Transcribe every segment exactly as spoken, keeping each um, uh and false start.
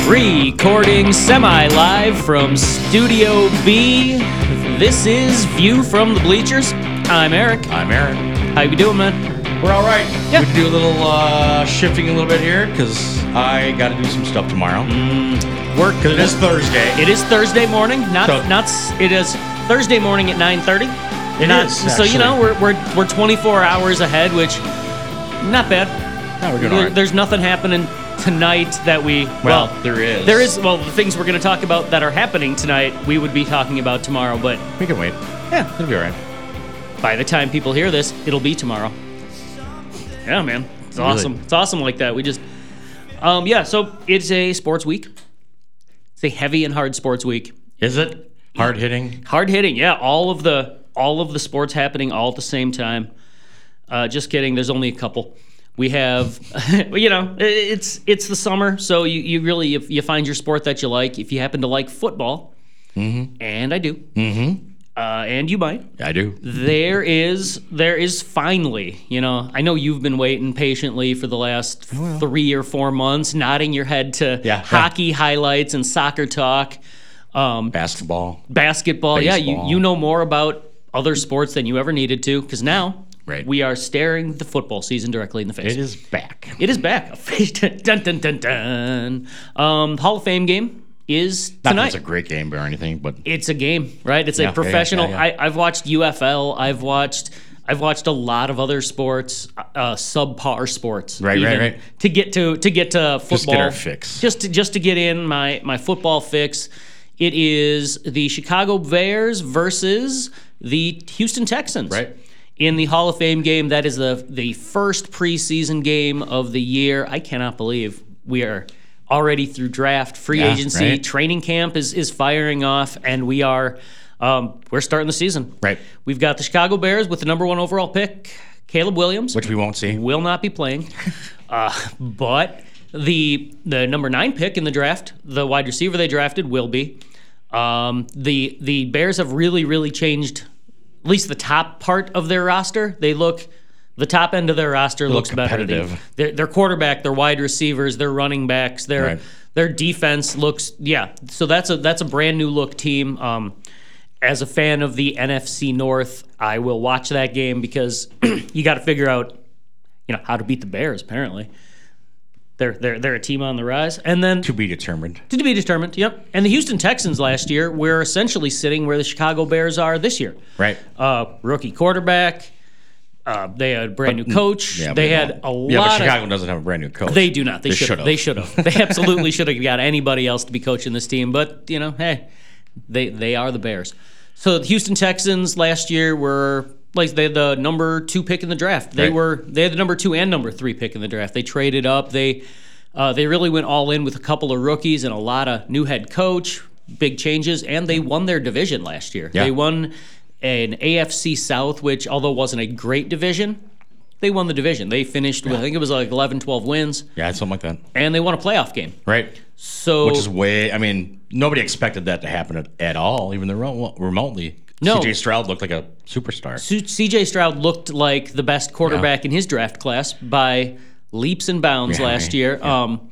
Recording semi-live from Studio B. This is View from the Bleachers. I'm Eric. I'm Aaron. How you doing, man? We're all right. Yeah. We can do a little uh, shifting a little bit here because I got to do some stuff tomorrow. Mm, work. Because it is Thursday. It is Thursday morning. Not, So- not. s- It is Thursday morning at nine thirty. It not, is, So you actually. know we're we're we're twenty-four hours ahead, which not bad. No, we're doing There- all right. There's nothing happening tonight that we. Well, there is. There is. Well, the things we're going to talk about that are happening tonight, we would be talking about tomorrow. But We can wait. yeah, It'll be all right. by the time people hear this, it'll be tomorrow. Yeah, man. It's Really? awesome. It's awesome like that. We just um yeah, so it's a sports week. It's a heavy and hard sports week. Is it? Hard hitting? Hard hitting, yeah. All of the all of the sports happening all at the same time. Uh, just kidding. There's only a couple. We have, well, you know, it's it's the summer, so you, you really if you find your sport that you like. If you happen to like football, Mm-hmm. and I do, Mm-hmm. uh, and you might. I do. There is, there is finally, you know, I know you've been waiting patiently for the last Well. three or four months, nodding your head to Yeah. hockey highlights and soccer talk, um, Basketball. basketball. Yeah, you, Baseball. you know more about other sports than you ever needed to, because now Right. we are staring the football season directly in the face. It is back. It is back. dun, dun, dun, dun. Um, Hall of Fame game is Not that tonight. it's a great game or anything, but It's a game, right? It's Yeah, a yeah, professional. yeah, yeah. I, I've watched U F L. I've watched. I've watched a lot of other sports, uh, subpar sports. Right, right, right. To get to to get to football. Just get our fix. Just to just to get in my my football fix. It is the Chicago Bears versus the Houston Texans. Right. In the Hall of Fame game, that is the the first preseason game of the year. I cannot believe we are already through draft, free Yeah, agency, right. training camp is is firing off, and we are um, we're starting the season. Right. We've got the Chicago Bears with the number one overall pick, Caleb Williams, which we won't see. will not be playing, uh, but the the number nine pick in the draft, the wide receiver they drafted, will be. Um, the the Bears have really really changed. At least the top part of their roster, they look, the top end of their roster look looks better. The- competitive. Their, their quarterback, their wide receivers, their running backs, their Right. their defense looks, yeah. So that's a that's a brand new look team. Um, as a fan of the N F C North, I will watch that game because you got to figure out, you know, how to beat the Bears. Apparently, they're they're they're a team on the rise, and then To be determined. to be determined. Yep. And the Houston Texans last year were essentially sitting where the Chicago Bears are this year. Right. Uh, rookie quarterback. Uh, they had a brand new coach. Yeah, they but had no. a lot Yeah, but of. Chicago doesn't have a brand new coach. They do not. They, They should have. should've. They should have. They absolutely should have got anybody else to be coaching this team. But you know, hey, they they are the Bears. So the Houston Texans last year were like they had the number two pick in the draft. They Right. were they had the number two and number three pick in the draft. They traded up. They uh, they really went all in with a couple of rookies and a lot of new head coach, big changes, and they won their division last year. Yeah. They won an A F C South, which although wasn't a great division, they won the division. They finished with I think it was like eleven, twelve wins, Yeah, something like that. and they won a playoff game. Right. So Which is way, I mean, nobody expected that to happen at, at all, even the ro- remotely. No. C J Stroud looked like a superstar. C J Stroud looked like the best quarterback in his draft class by leaps and bounds Yeah, last right. year. Yeah. Um,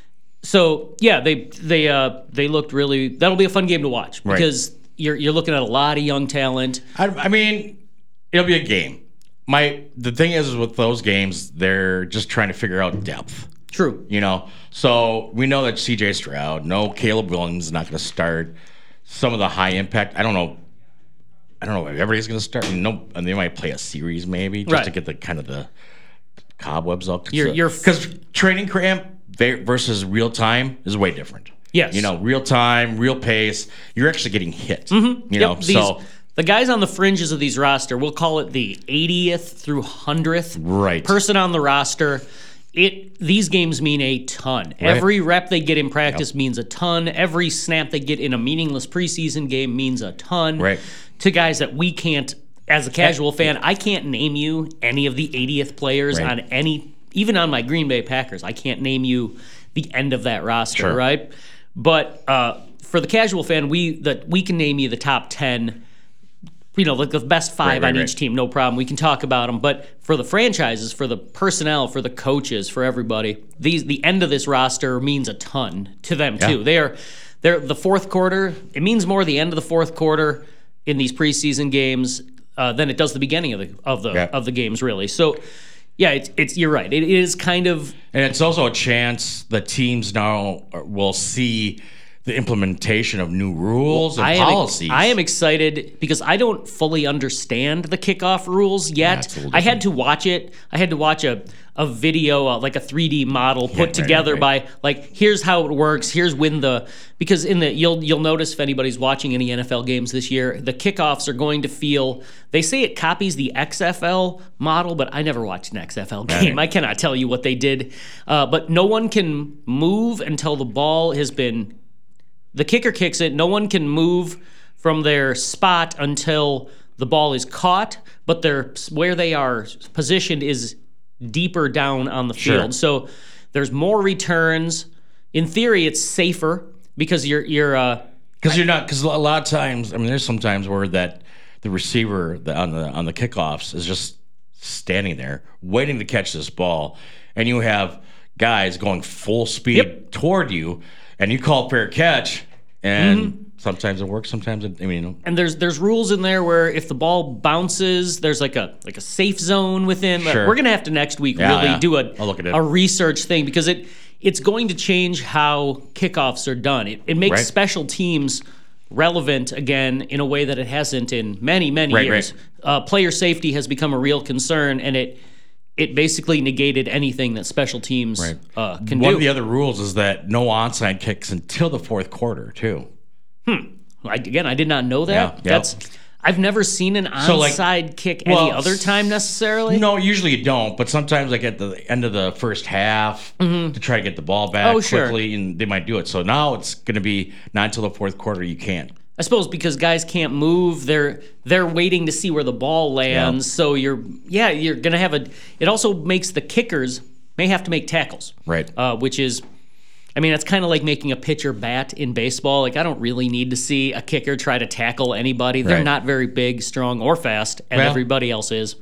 so yeah, they they uh, they looked really. That'll be a fun game to watch Right. because you're you're looking at a lot of young talent. I, I mean, it'll be a game. My the thing is, is with those games, they're just trying to figure out depth. True. You know, so we know that C J Stroud, no Caleb Williams is not going to start. Some of the high impact, I don't know. I don't know if everybody's going to start. No, and they might play a series maybe just Right. to get the kind of the cobwebs up. You're- you're- because training camp ver- versus real time is way different. Yes. You know, real time, real pace. You're actually getting hit. You know, Yep, these- so the guys on the fringes of these roster, we'll call it the eightieth through hundredth Right. person on the roster. It these games mean a ton. Every rep they get in practice means a ton. Every snap they get in a meaningless preseason game means a ton. Right. To guys that we can't, as a casual fan, I can't name you any of the eightieth players Right. on any, even on my Green Bay Packers. I can't name you the end of that roster, Sure. right? But uh, for the casual fan, we that we can name you the top ten you know, like the best five Right, right, on right. each team, no problem. We can talk about them. But for the franchises, for the personnel, for the coaches, for everybody, these the end of this roster means a ton to them too. Yeah. They are, they're the fourth quarter. It means more the end of the fourth quarter in these preseason games uh, than it does the beginning of the of the Yeah. of the games, really. So, yeah, it's it's you're right. It is kind of And it's also a chance the teams now will see the implementation of new rules and I am, policies. I am excited because I don't fully understand the kickoff rules yet. it's a little I had to watch it. I had to watch a, a video, uh, like a three D model put right, together right. by like, here's how it works. Here's when the because in the you'll you'll notice if anybody's watching any N F L games this year, the kickoffs are going to feel. They say it copies the X F L model, but I never watched an X F L game. I cannot tell you what they did. Uh, but no one can move until the ball has been. The kicker kicks it. No one can move from their spot until the ball is caught, but their where they are positioned is deeper down on the Sure. field. So there's more returns. In theory, it's safer because you're you're uh, Because you're not. Because a lot of times, I mean, there's some times where that the receiver the, on the on the kickoffs is just standing there waiting to catch this ball, and you have guys going full speed Yep. toward you, and you call fair catch, and sometimes it works, sometimes it. I mean, you know, and there's there's rules in there where if the ball bounces, there's like a like a safe zone within. Sure. We're gonna have to next week Yeah, really yeah. do a I'll look at it. a research thing because it it's going to change how kickoffs are done. It it makes Right. special teams relevant again in a way that it hasn't in many many Right, years. right. Uh, player safety has become a real concern, and it it basically negated anything that special teams Right. uh, can one do. of the other rules is that no onside kicks until the fourth quarter too. I, again, I did not know that. Yeah, yeah. That's I've never seen an So, like- onside kick well, any other time necessarily. No, usually you don't. But sometimes, like at the end of the first half, to try to get the ball back Oh, sure. quickly, and they might do it. So now it's going to be not until the fourth quarter you can't. I suppose because guys can't move, they're they're waiting to see where the ball lands. So you're yeah, you're gonna have a. It also makes the kickers may have to make tackles, Right. Uh, which is, I mean, that's kind of like making a pitcher bat in baseball. Like I don't really need to see a kicker try to tackle anybody. They're Right. not very big, strong, or fast, and Well- everybody else is.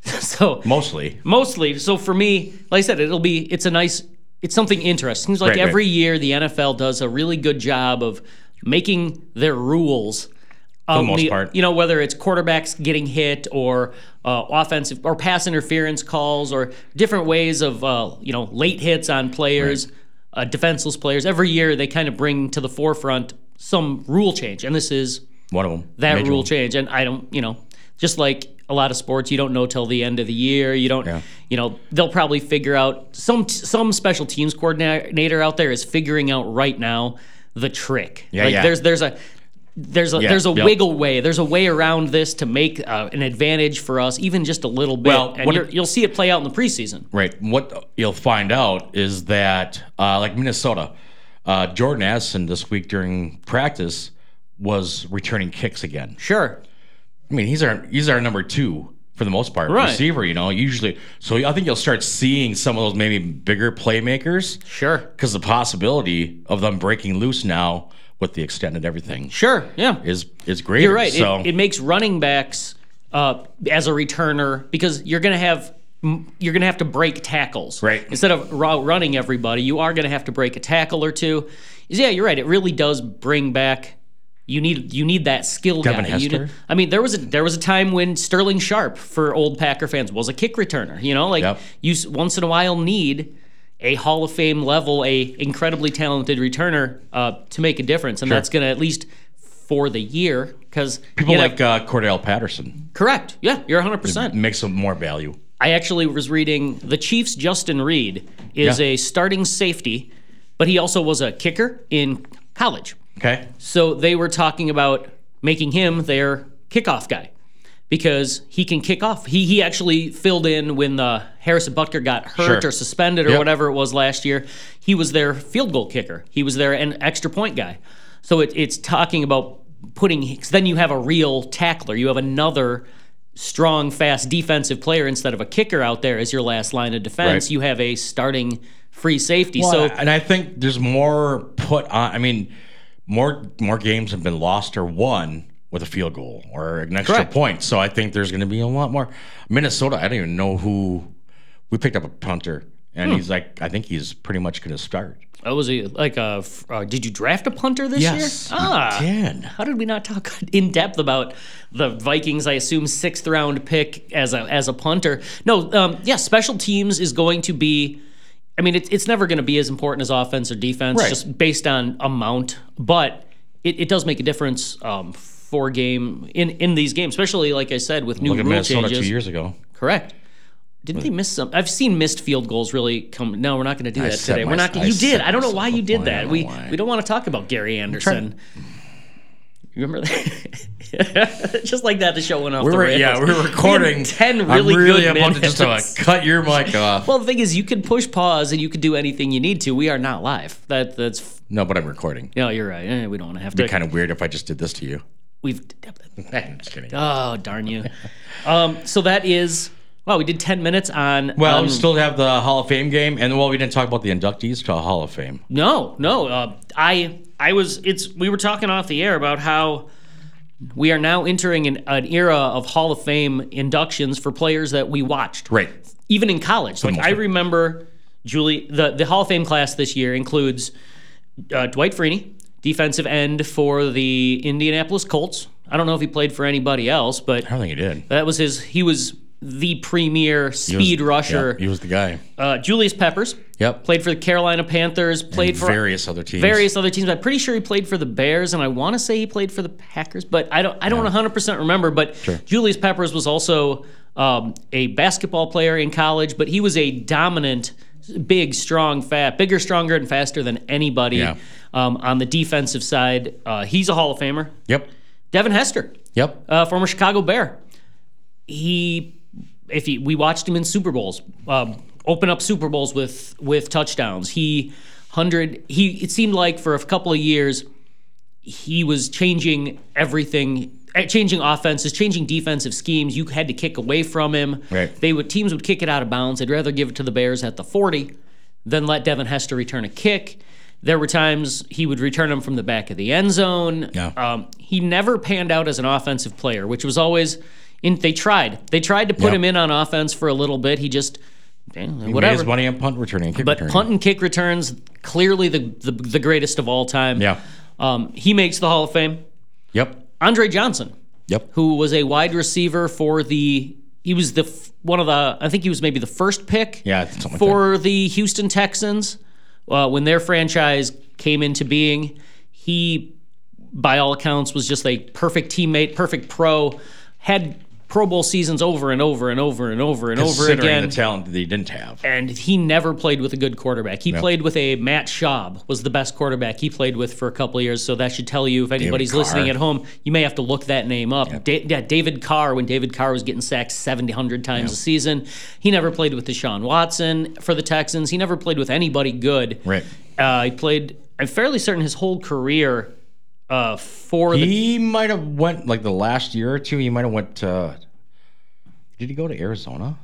So Mostly. mostly. So for me, like I said, it'll be it's a nice it's something interesting. Seems like Right, right. every year the N F L does a really good job of making their rules. For the most part. You know, whether it's quarterbacks getting hit or uh, offensive or pass interference calls or different ways of uh, you know late hits on players, uh, defenseless players. Every year they kind of bring to the forefront some rule change, and this is One of them. that Major rule one. change. And I don't, you know, just like a lot of sports, you don't know till the end of the year. You don't, Yeah. you know, they'll probably figure out some some special teams coordinator out there is figuring out right now the trick. Yeah, like yeah. there's there's a there's a Yeah, there's a yep. wiggle way. There's a way around this to make uh, an advantage for us, even just a little bit. Well, and what you're, it- you'll see it play out in the preseason. Right. What you'll find out is that, uh, like Minnesota, uh, Jordan Addison this week during practice was returning kicks again. Sure. I mean, he's our he's our number two for the most part, Right. receiver. You know, usually. So I think you'll start seeing some of those maybe bigger playmakers Sure. because the possibility of them breaking loose now with the extended everything Sure. Yeah. is is great. You're right. So It, it makes running backs uh, as a returner because you're going to have you're going to have to break tackles. Right. Instead of raw running everybody, you are going to have to break a tackle or two. Yeah, you're right. It really does bring back. You need you need that skill Devin guy. You Hester? need- I mean, there was a there was a time when Sterling Sharp for old Packer fans was a kick returner. You know, like Yep. you s- once in a while need a Hall of Fame level, a incredibly talented returner uh, to make a difference, and that's going to at least for the year because people like uh, Cordell Patterson correct. Yeah, you're one hundred percent. makes some more value. I actually was reading the Chiefs' Justin Reed is Yeah. a starting safety, but he also was a kicker in college. Okay. So they were talking about making him their kickoff guy because he can kick off. He he actually filled in when the Harrison Butker got hurt Sure. or suspended or Yep. whatever it was last year. He was their field goal kicker. He was their an extra point guy. So it, it's talking about putting. 'Cause then you have a real tackler. You have another strong, fast defensive player instead of a kicker out there as your last line of defense. Right. You have a starting free safety. Well, so and I think there's more put on. I mean, more more games have been lost or won with a field goal or an extra Correct. point. So I think there's going to be a lot more. Minnesota, I don't even know who. We picked up a punter, and Hmm. he's like, I think he's pretty much going to start. Oh, was he like a? Uh, did you draft a punter this Yes, year? we Ah, did. how did we not talk in depth about the Vikings? I assume sixth round pick as a as a punter. No, um, yeah, special teams is going to be. I mean, it, it's never going to be as important as offense or defense, Right. just based on amount. But it, it does make a difference um, for game in in these games, especially like I said with new Look at rule Minnesota changes. two years ago. Correct. Didn't they miss some? I've seen missed field goals really come. No, we're not going to do I that set today. my- We're not. I You set did. I don't know why myself you up. did I don't that. know We why. we don't want to talk about Gary Anderson. You remember that? Just like that, the show went off We the were, rails. yeah, we were We had recording. ten really I'm really good about to just uh, minutes. cut your mic off. Well, the thing is, you could push pause and you could do anything you need to. We are not live. That that's. No, but I'm recording. No, you're right. Eh, we don't want to have It'd to. be kind of weird if I just did this to you. We've. I'm just kidding. Oh darn you. um. So that is. Wow, we did ten minutes on. Well, um, we still have the Hall of Fame game, and well, we didn't talk about the inductees to Hall of Fame. No, no. Uh, I I was. It's. We were talking off the air about how we are now entering an, an era of Hall of Fame inductions for players that we watched. Right. Even in college, like most I part. remember, Julie. The the Hall of Fame class this year includes uh, Dwight Freeney, defensive end for the Indianapolis Colts. I don't know if he played for anybody else, but I don't think he did. that was his. He was the premier He was- speed rusher. Yep, he was the guy. Uh, Julius Peppers. Yep. Played for the Carolina Panthers. Played And for various other teams. various other teams. I'm pretty sure he played for the Bears, and I want to say he played for the Packers, but I don't. I don't one hundred percent remember. But Julius Peppers was also um, a basketball player in college, but he was a dominant, big, strong, fat, bigger, stronger, and faster than anybody Yeah. um, on the defensive side. Uh, he's a Hall of Famer. Yep. Devin Hester, Yep. uh, former Chicago Bear. He, if he, we watched him in Super Bowls, um, open up Super Bowls with with touchdowns. He hundred. He it seemed like for a couple of years, he was changing everything, eh, changing offenses, changing defensive schemes. You had to kick away from him. Right. They would teams would kick it out of bounds. They'd rather give it to the Bears at the forty than let Devin Hester return a kick. There were times he would return them from the back of the end zone. Yeah. Um, he never panned out as an offensive player, which was always. In, they tried. They tried to put Yeah. him in on offense for a little bit. He just eh, He made whatever. his money on punt returning and kick But returning. punt and kick returns, clearly the, the the greatest of all time. Yeah. Um, he makes the Hall of Fame. Yep. Andre Johnson, Yep. who was a wide receiver for the, he was the f- one of the, I think he was maybe the first pick Yeah, something like for the Houston Texans uh, when their franchise came into being. He, by all accounts, was just a perfect teammate, perfect pro, had Pro Bowl seasons over and over and over and over and over Considering again. the talent that they didn't have. And he never played with a good quarterback. He played with a Matt Schaub, was the best quarterback he played with for a couple of years. So that should tell you, if anybody's Carr. listening at home, you may have to look that name up. Da- yeah, David Carr, when David Carr was getting sacked seventy, one hundred times a season. He never played with Deshaun Watson for the Texans. He never played with anybody good. Right. Uh, he played, I'm fairly certain his whole career uh, for the. He might have went like the last year or two. He might have went to. Did he go to Arizona?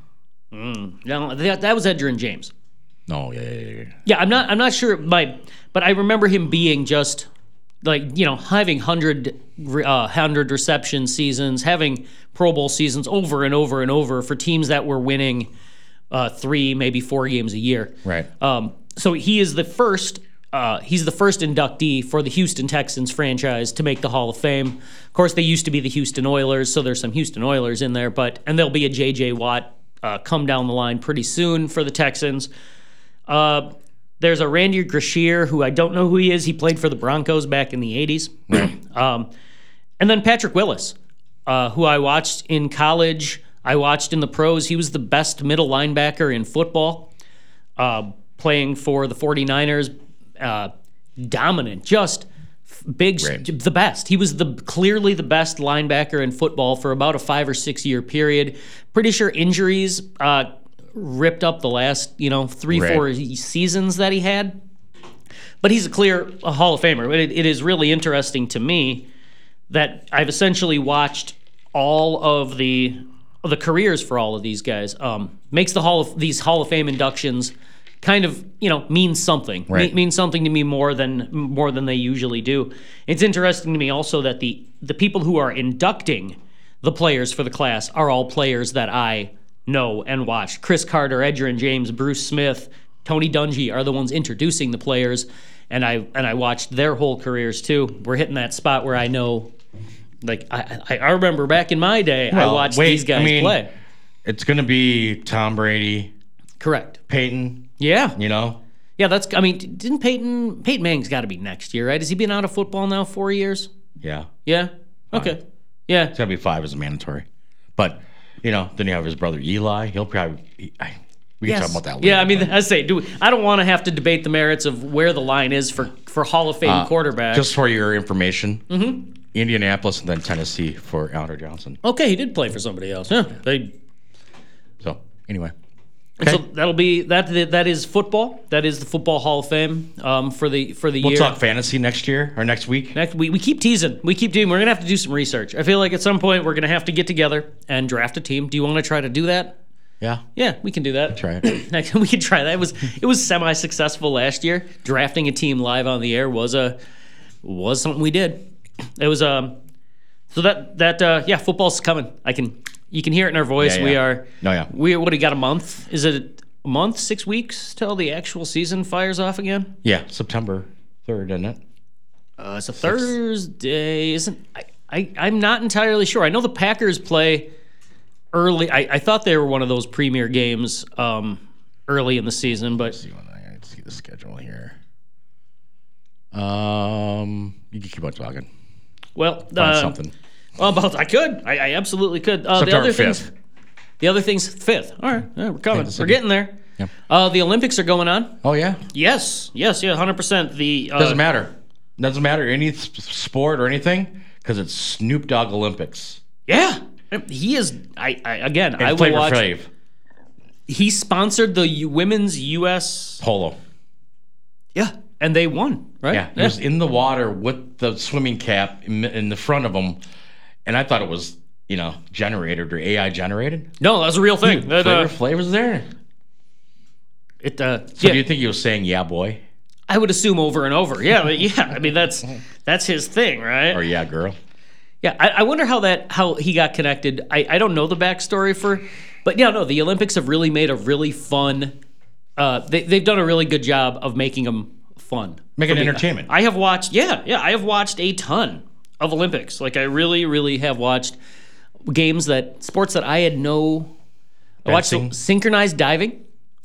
No, that, that was Edgerrin James. No. Yeah. Yeah. Yeah. yeah. Yeah, I'm not. I'm not sure. My, but I remember him being just like you know having hundred uh, hundred reception seasons, having Pro Bowl seasons over and over and over for teams that were winning uh, three, maybe four games a year. Right. Um, so he is the first. Uh, he's the first inductee for the Houston Texans franchise to make the Hall of Fame. Of course, they used to be the Houston Oilers, so there's some Houston Oilers in there. But and there'll be a J J Watt uh, come down the line pretty soon for the Texans. Uh, there's a Randy Grashier, who I don't know who he is. He played for the Broncos back in the eighties. um, and then Patrick Willis, uh, who I watched in college. I watched in the pros. He was the best middle linebacker in football, uh, playing for the 49ers. Uh, dominant, just f- big, Right. the best. He was the clearly the best linebacker in football for about a five or six year period. Pretty sure injuries uh, ripped up the last, you know, three, Right. four seasons that he had. But he's a clear a Hall of Famer. It, it is really interesting to me that I've essentially watched all of the the careers for all of these guys. Um, makes the Hall of these Hall of Fame inductions kind of, you know, means something. Right. Me- means something to me more than more than they usually do. It's interesting to me also that the the people who are inducting the players for the class are all players that I know and watched. Chris Carter, Edgerrin James, Bruce Smith, Tony Dungy are the ones introducing the players, and I and I watched their whole careers too. We're hitting that spot where I know, like I I, I remember back in my day, Well, I watched wait, these guys I mean, play. It's going to be Tom Brady, Correct. Peyton, Yeah. you know? Yeah, that's. I mean, didn't Peyton Peyton Manning's got to be next year, right? Has he been out of football now four years? Yeah. Yeah. Okay. Yeah. It's got to be five as a mandatory. But, you know, then you have his brother Eli. He'll probably, he, I, we can Yes. talk about that later. Yeah, I mean, I say, do I don't want to have to debate the merits of where the line is for for Hall of Fame Uh, quarterbacks. Just for your information, mm-hmm. Indianapolis and then Tennessee for Alder Johnson. Okay, he did play for somebody else. Yeah. They, So, anyway. So that'll be that. That is football. That is the Football Hall of Fame um, for the for the We'll year. talk fantasy next year or next week. Next, we, we keep teasing. We keep doing. We're gonna have to do some research. I feel like at some point we're gonna have to get together and draft a team. Do you want to try to do that? Yeah. Yeah, we can do that. Try it. Next, we can try that. It was it was semi successful last year. Drafting a team live on the air was a was something we did. It was um. So that that uh, yeah, football's coming. I can you can hear it in our voice. Yeah, yeah. We are. No, yeah. We what do you got? A month? Is it? A month, six weeks till the actual season fires off again? Yeah, September third, isn't it? Uh, it's a Thursday, isn't? I, I I'm not entirely sure. I know the Packers play early. I, I thought they were one of those premier games um, early in the season, but See when I see the schedule here. Um, you can keep on talking. well, Find uh, something. well, about I could. I, I absolutely could. Uh, the September other things. fifth. The other thing's fifth. All right, yeah, we're coming. Kansas We're City. getting there. Yeah. Uh, the Olympics are going on. Oh yeah. Yes, yes, yeah, hundred percent. The uh, Doesn't matter. Doesn't matter any s- sport or anything because it's Snoop Dogg Olympics. Yeah, he is. I, I again, And I will Flavor watch. Flav. He sponsored the U- women's U S Polo. Yeah, and they won, right? Yeah, he was in the water with the swimming cap in, in the front of him, and I thought it was, you know, generated or A I generated. No, that's a real thing. That, Flavor uh, Flav was there. it. Uh, So yeah, do you think he was saying "Yeah, boy" I would assume over and over. Yeah, but yeah. I mean, that's that's his thing, right? or "Yeah, girl"? Yeah, I, I wonder how that how he got connected. I, I don't know the backstory for, but yeah, no, the Olympics have really made a really fun. Uh, they they've done a really good job of making them fun, Make it For me. entertainment. I have watched, yeah, yeah, I have watched a ton of Olympics. Like I really, really have watched games that sports that I had no. I watched Fencing. synchronized diving.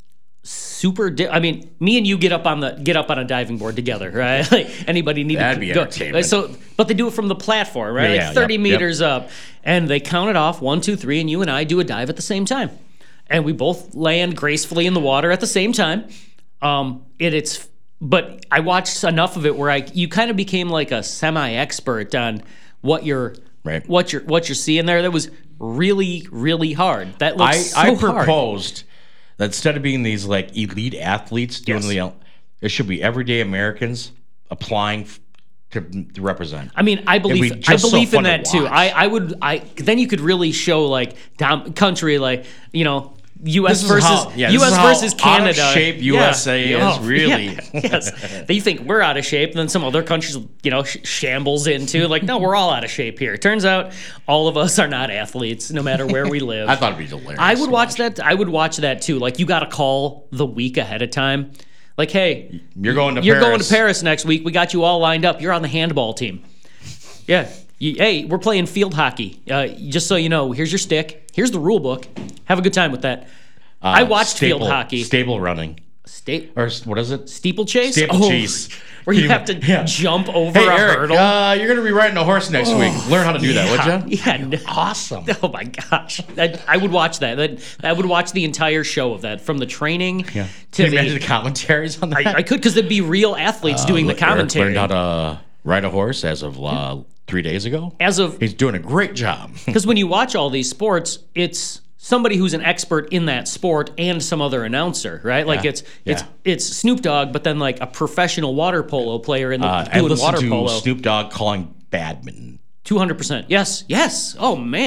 Super. Di- I mean, me and you get up on the get up on a diving board together, right? Like anybody need That'd to be go. entertainment. So, but they do it from the platform, right? Yeah, like yeah, thirty yep, meters up, and they count it off one, two, three, and you and I do a dive at the same time, and we both land gracefully in the water at the same time. Um, it, it's. But I watched enough of it where I you kind of became like a semi-expert on what you're Right. what you're what you're seeing there. That was really really hard. That I, looks so I hard. proposed that instead of being these like elite athletes doing Yes. the, it should be everyday Americans applying f- to, to represent. I mean, I believe be I just so believe in fun to that too. watch. I, I would I then you could really show like dom- country like you know U S This is versus how- yeah, this U S is how versus out of Canada. shape U S A is, Oh, really. yeah, yes, they think we're out of shape, and then some other countries you know sh- shambles into like no, we're all out of shape here. Turns out all of us are not athletes, no matter where we live. I thought it'd be hilarious. I would to watch that. I would watch that too. Like you got to call the week ahead of time. Like, hey, You're going to you're Paris. going to Paris next week. We got you all lined up. You're on the handball team. Yeah. You- hey, we're playing field hockey. Uh, just so you know, here's your stick. Here's the rule book. Have a good time with that. Uh, I watched staple, field hockey. Stable running. State Or what is it? steeplechase. Steeplechase. Oh, where you Can have you- to yeah. jump over Hey, a Eric, hurdle. uh, you're going to be riding a horse next week. Learn how to do that, would you? Yeah. no- Awesome. Oh my gosh, I, I would watch that. that. I would watch the entire show of that, from the training Yeah. to Can you imagine the. the commentaries on that? I, I could because there'd be real athletes doing the Eric commentary. learned how to ride a horse as of uh, three days ago. As of He's doing a great job. because when you watch all these sports, it's somebody who's an expert in that sport and some other announcer, right? Like Yeah. it's it's Yeah. it's Snoop Dogg, but then like a professional water polo player in the Uh, I doing listened water to polo. Snoop Dogg calling badminton. Two hundred percent. Yes, yes. Oh man,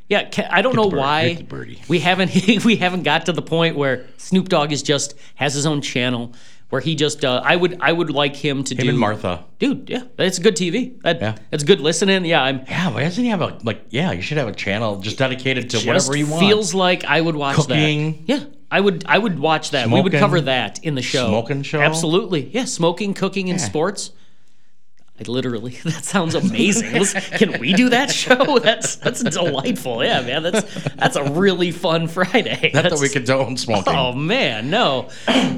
Yeah, ca- I don't know the bird, why hit the birdie. we haven't we haven't got to the point where Snoop Dogg is just has his own channel where he just uh, I would I would like him to Him do and Martha. Dude, yeah, it's good T V. That, Yeah. It's good listening. Yeah, I'm Yeah, but doesn't he have a like? Yeah, you should have a channel just dedicated to just whatever you want. feels like I would watch Cooking. that. Yeah, I would I would watch that. we would Smoking. cover that in the show. Smoking show? Absolutely. Yeah, smoking, cooking, and Yeah. sports. I literally that sounds amazing. Listen, can we do that show? That's that's delightful. Yeah, man. That's that's a really fun Friday. Not That's, that we condone smoking. Oh man, no.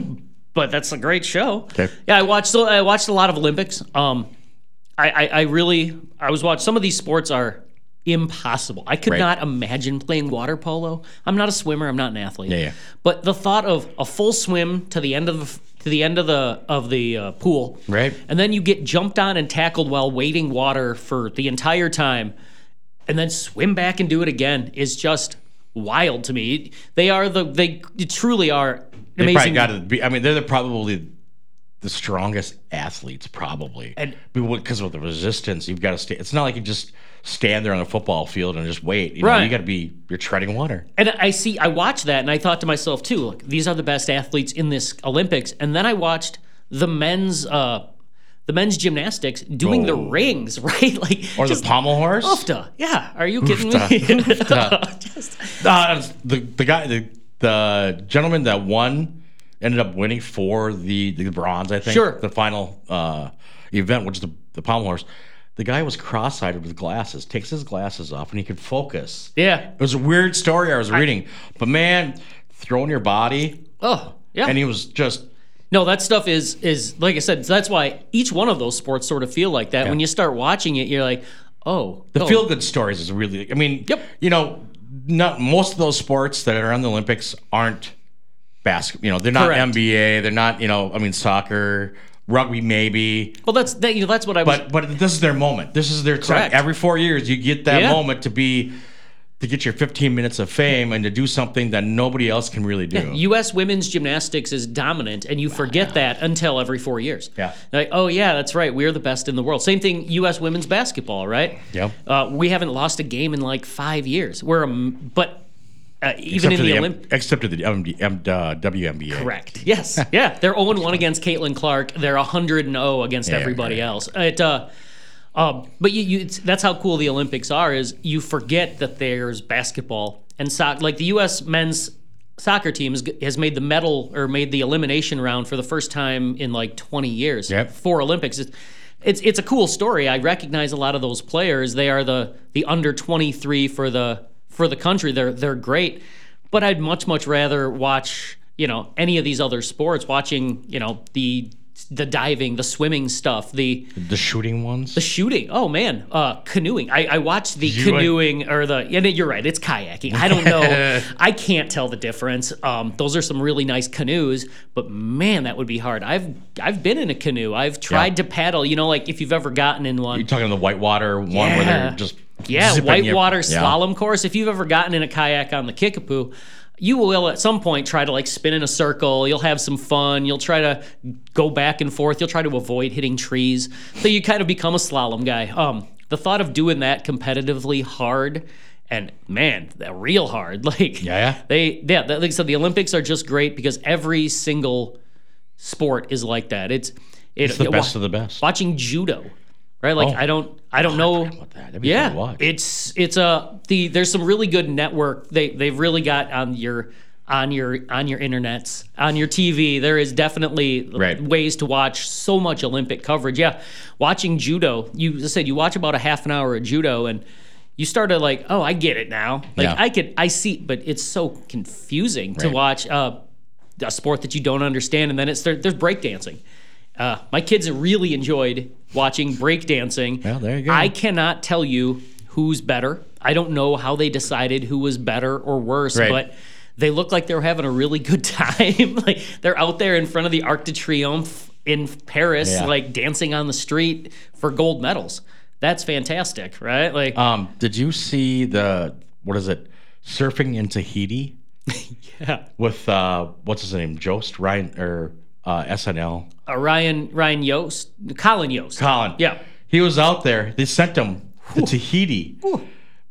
But that's a great show. Okay. Yeah, I watched I watched a lot of Olympics. Um I, I, I really I was watching some of these sports are impossible. I could Right. not imagine playing water polo. I'm not a swimmer, I'm not an athlete. Yeah, yeah. But the thought of a full swim to the end of the to the end of the of the uh, pool. Right. And then you get jumped on and tackled while wading water for the entire time and then swim back and do it again is just wild to me. They are the they truly are They amazing. probably got to be. I mean, they're the, probably the strongest athletes, probably. And- because of the resistance, you've got to stay. It's not like you just stand there on the football field and just wait. You know, Right. you got to be. You're treading water. And I see, I watched that, and I thought to myself too, look, these are the best athletes in this Olympics. And then I watched the men's, uh, the men's gymnastics doing the Oh. rings, right? Like Or just the pommel horse. oofta. Yeah, are you kidding Oofta. me? Oofta. Just- Uh, the the guy the the gentleman that won ended up winning for the the bronze. I think. Sure. The final uh, event, which is the the pommel horse. The guy was cross-eyed with glasses. Takes his glasses off and he could focus. yeah. It was a weird story I was reading, but man, throwing your body, Oh, yeah. and he was just No, that stuff is is like I said. So that's why each one of those sports sort of feel like that. When you start watching it, you're like, oh, the oh, feel-good stories is really. I mean, Yep. you know, not most of those sports that are on the Olympics aren't basketball. You know, they're not Correct. N B A. They're not. You know, I mean, soccer, rugby, maybe. Well, that's that. You know, that's what I was. But but this is their moment. This is their time. Correct. Every four years, you get that Yeah. moment to be to get your fifteen minutes of fame and to do something that nobody else can really do. U S women's gymnastics is dominant, and you forget that until every four years. Yeah. Like, oh yeah, that's right. We're the best in the world. Same thing, U S women's basketball, right? Yep. Uh, we haven't lost a game in like five years. We're a, m- but uh, even Except in for the, the M- Olympics. except for the M- M- uh, W N B A. Correct. Yes. Yeah. They're oh and one against Caitlin Clark. They're one hundred and oh against Yeah, everybody right. else. It, uh, um, but you, you, it's, that's how cool the Olympics are. Is you forget that there's basketball and soccer. Like the U S men's soccer team has, has made the medal or made the elimination round for the first time in like twenty years. Yep. For Olympics. It's, it's it's a cool story. I recognize a lot of those players. They are the the under twenty-three for the for the country. They're they're great. But I'd much much rather watch, you know, any of these other sports. Watching, you know, the the diving, the swimming stuff, the The shooting ones. the shooting. Oh man, uh, canoeing. I, I watched the You- canoeing or the. And you're right, it's kayaking. I don't know. I can't tell the difference. Um, those are some really nice canoes, but man, that would be hard. I've I've been in a canoe. I've tried to paddle. You know, like if you've ever gotten in one. You're talking the whitewater one where Yeah. they're just Yeah, zipping you- whitewater Yeah. slalom course. If you've ever gotten in a kayak on the Kickapoo, you will at some point try to like spin in a circle. You'll have some fun. You'll try to go back and forth. You'll try to avoid hitting trees. So you kind of become a slalom guy. Um, the thought of doing that competitively hard and man, they're real hard. Like Yeah, yeah. they yeah, like I said, the Olympics are just great because every single sport is like that. It's it, It's the wa- best of the best. watching judo, right? Like Oh. I don't, I don't know. forgot about that. That'd be fun Yeah, to watch. it's it's a the there's some really good network. They they've really got on your on your on your internets on your T V. There is definitely Right. ways to watch so much Olympic coverage. Yeah, watching judo. You just said you watch about a half an hour of judo and. You started like, oh, I get it now. Like Yeah. I could, I see, but it's so confusing to Right. watch uh, a sport that you don't understand, and then it's there, there's breakdancing. Uh, my kids really enjoyed watching breakdancing. Well, there you go. I cannot tell you who's better. I don't know how they decided who was better or worse, Right. but they look like they were having a really good time. Like they're out there in front of the Arc de Triomphe in Paris, Yeah. like dancing on the street for gold medals. That's fantastic, right? Like, Um, did you see the what is it? Surfing in Tahiti yeah. with uh, what's his name? Jost Ryan or uh, S N L? Uh, Ryan Ryan Yost, Colin Yost. Colin. Yeah. He was out there. They sent him to Tahiti. But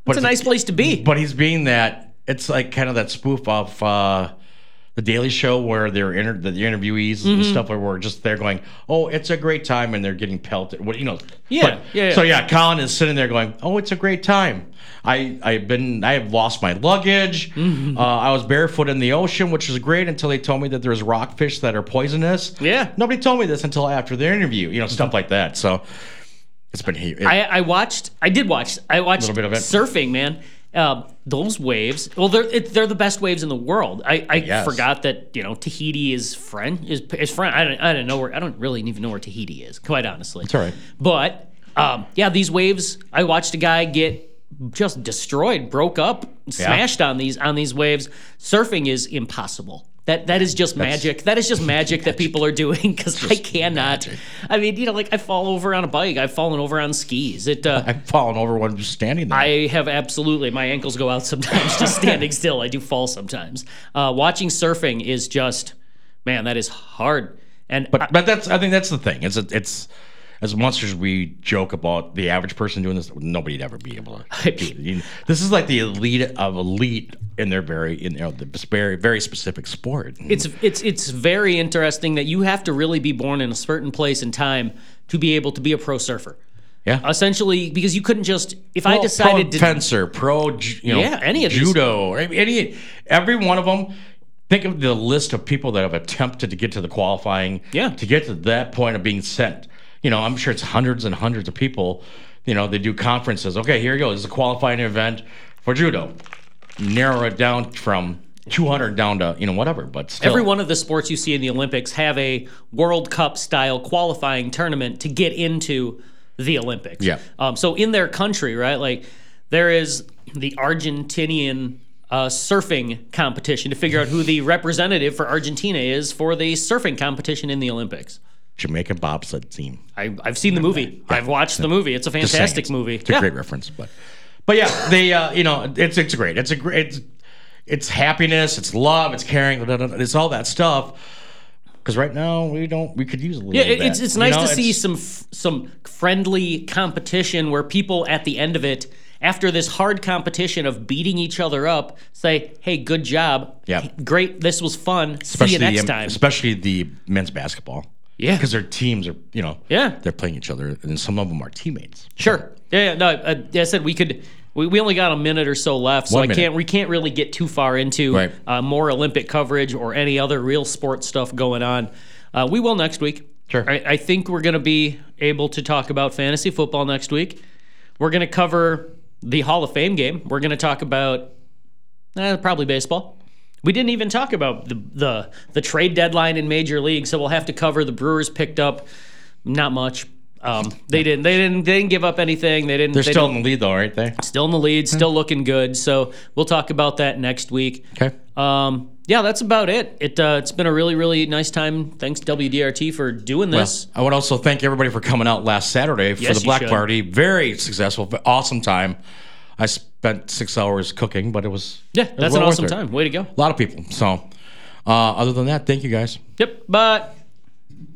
it's a nice place to be. But he's being that. It's like kind of that spoof of uh, the Daily Show where they're inter- the interviewees Mm-hmm. and stuff where we're just there going, "Oh, it's a great time," and they're getting pelted. What you know? Yeah, But- yeah, yeah. So yeah, Colin is sitting there going, "Oh, it's a great time." I I've been I have lost my luggage. Mm-hmm. Uh, I was barefoot in the ocean, which was great until they told me that there's rockfish that are poisonous. Yeah. Nobody told me this until after the interview. You know, stuff like that. So it's been here. I, I watched. I did watch. I watched Little bit of it. surfing, man. Um, those waves. Well, they're it, they're the best waves in the world. I, I Yes. forgot that you know Tahiti is friend is is friend. I don't I don't know where. I don't really even know where Tahiti is. Quite honestly, It's all right. But um, yeah, these waves. I watched a guy get just destroyed, broke up, smashed on these on these waves. Surfing is impossible. That that is just magic. That is just magic that people are doing because I cannot. magic. I mean, you know, like I fall over on a bike. I've fallen over on skis. It. Uh, I've fallen over when I'm just standing there. I have absolutely. My ankles go out sometimes just standing still. I do fall sometimes. Uh, watching surfing is just, man, that is hard. And I- But but that's I think that's the thing. It's a, it's as much as we joke about the average person doing this, nobody'd ever be able to do it. You- This is like the elite of elite in their very in you know, the very very specific sport. it's it's it's very interesting that you have to really be born in a certain place and time to be able to be a pro surfer. Yeah. Essentially, because you couldn't just if I Well, decided pro to fencer, pro ju- you know, Yeah, any of these. judo, or any every one of them. Think of the list of people that have attempted to get to the qualifying, Yeah. to get to that point of being sent. You know, I'm sure it's hundreds and hundreds of people. You know, they do conferences. Okay, here you go. This is a qualifying event for judo. Narrow it down from two hundred down to, you know, whatever. But still. Every one of the sports you see in the Olympics have a World Cup style qualifying tournament to get into the Olympics. Yeah. Um, so in their country, right, like there is the Argentinian uh, surfing competition to figure out who the representative for Argentina is for the surfing competition in the Olympics. Jamaican bobsled team. I, I've seen the movie. I've watched the movie. It's a Just saying, fantastic it's- movie. It's a Yeah. great reference, but but yeah, they uh, you know it's it's great. It's a great. It's, it's happiness. It's love. It's caring. da, da, da, It's all that stuff. Because right now we don't. We could use a little. Yeah, of that. it's it's You nice know, to see it's- some f- some friendly competition where people at the end of it, after this hard competition of beating each other up, say, "Hey, good job. Yeah. Great. This was fun. See especially you next the, time." especially the men's basketball. Yeah. because their teams are you know Yeah. they're playing each other, and some of them are teammates. Sure. Yeah. yeah no. Uh, I said we could. We, we only got a minute or so left, so One I minute. can't. We can't really get too far into Right. uh, more Olympic coverage or any other real sports stuff going on. Uh, we will next week. Sure. I, I think we're going to be able to talk about fantasy football next week. We're going to cover the Hall of Fame game. We're going to talk about eh, probably baseball. We didn't even talk about the, the the trade deadline in Major League, so we'll have to cover the Brewers picked up not much. Um, they didn't. They didn't. They didn't give up anything. They didn't. They're they still don't- in the lead though, aren't they? still in the lead. Still looking good. So we'll talk about that next week. Okay. Um, yeah, that's about it. It uh, it's been a really really nice time. Thanks W D R T for doing this. I would also thank everybody for coming out last Saturday for Yes, the you Black should. Party. Very successful, awesome time. I spent six hours cooking, but it was yeah, it was that's well an worth awesome it. time. Way to go. A lot of people. So, uh, other than that, thank you guys. Yep. But.